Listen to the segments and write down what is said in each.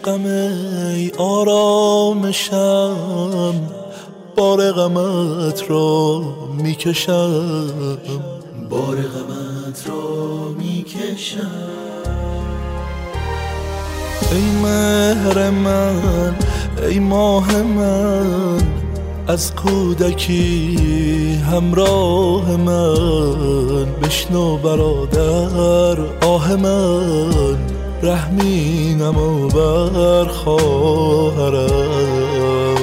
عشقم ای آرامشم، بار غمت را میکشم، بار غمت را میکشم. ای مهر من، ای ماه من، از کودکی همراه من، بشنو برادر آه من، رحمی نما بر خواهرت.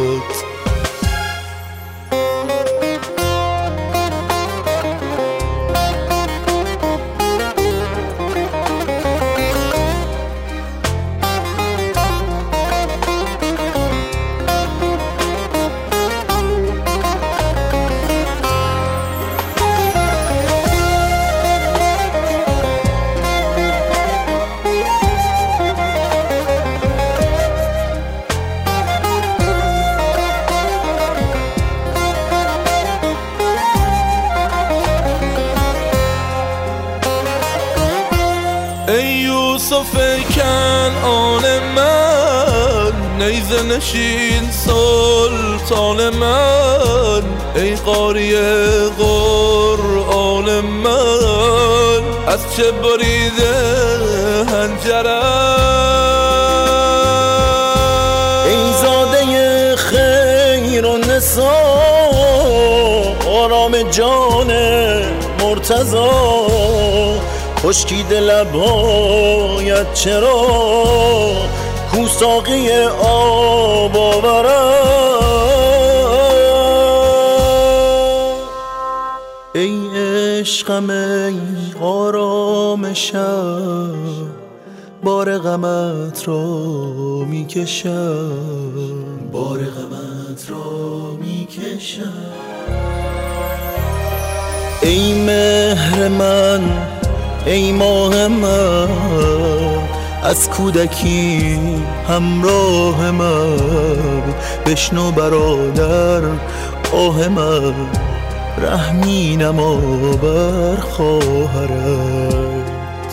ای یوسف کنعان من، نیزه نشین سلطان من، ای قاری قرآن من، از چه بریده حنجرم. ای زاده خیر و نسا، آرام جان مرتضا، خشکیده لبهایت چرا کو ساقی آب آورد. ای عشقم ای آرامشم، بار غمت را میکشم، بار غمت را میکشم. ای مهر من، ای ماه من، از کودکی همراه من، بشنو برادر آه من، رحمی نما بر خواهرت.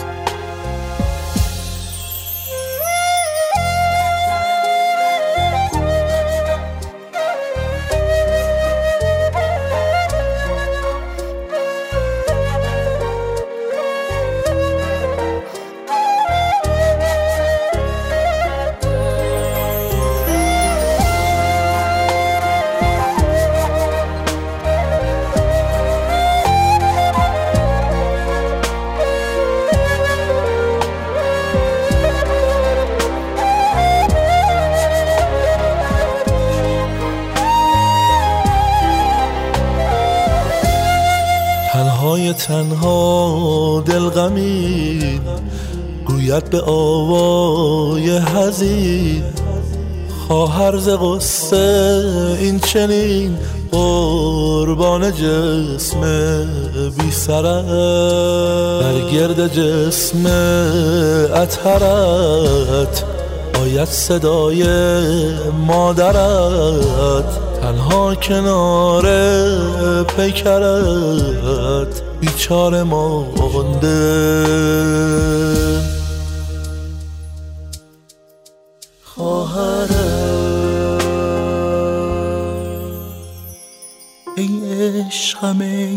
تنها دل غمین، گوید به آوای حزین، خواهر ز غصه این چنین، قربان جسم بی سرت، بر گرد جسم اطهرت آید صدای مادرت، تنها کنار پیکرت بیچاره مانده. خواهرت ای عشقم ای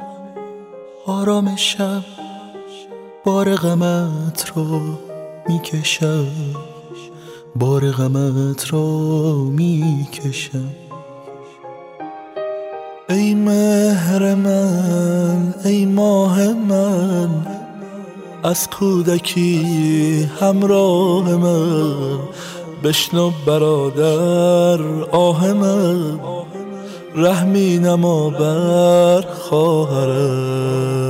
آرامشم، بار غمت رو میکشم، بار غمت رو میکشم. ای مهر من، ای ماه من، از کودکی همراه من، بشنو برادر آه من، رحمی نما بر خواهرت.